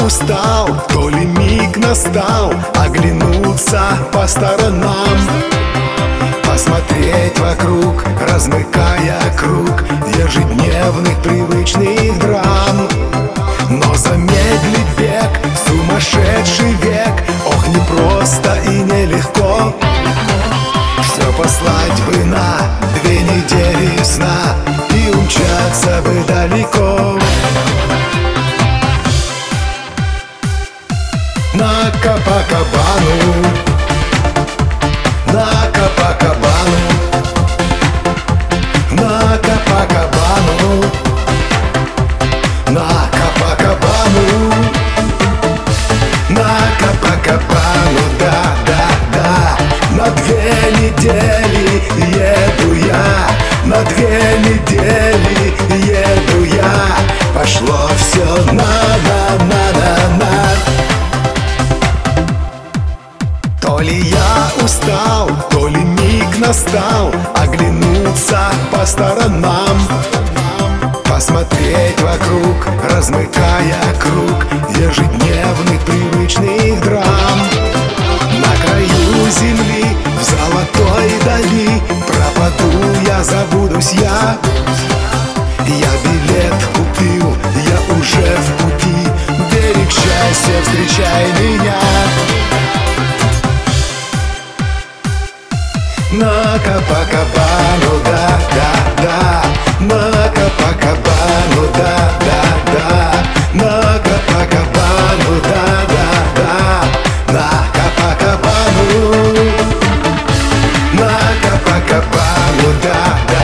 устал, то ли миг настал оглянуться по сторонам, посмотреть вокруг, размыкая круг ежедневных привычных драм. Но замедли бег в сумасшедший век, ох, непросто и нелегко. Все послать бы на 2 недели сна и умчаться бы далеко. На Копакабану, на Копакабану, на Копакабану, на Копакабану, на Копакабану, да. На 2 недели еду я, на 2 недели еду я. Пошло все на. То ли я устал, то ли миг настал оглянуться по сторонам, посмотреть вокруг, размыкая круг ежедневных привычных драм. На краю земли, в золотой дали, пропаду я, забудусь я. Я билет купил, я уже в пути, берег счастья, встречай меня. На Копакабану, да. На Копакабану, да. На Копакабану, да. На Копакабану, на Копакабану, да.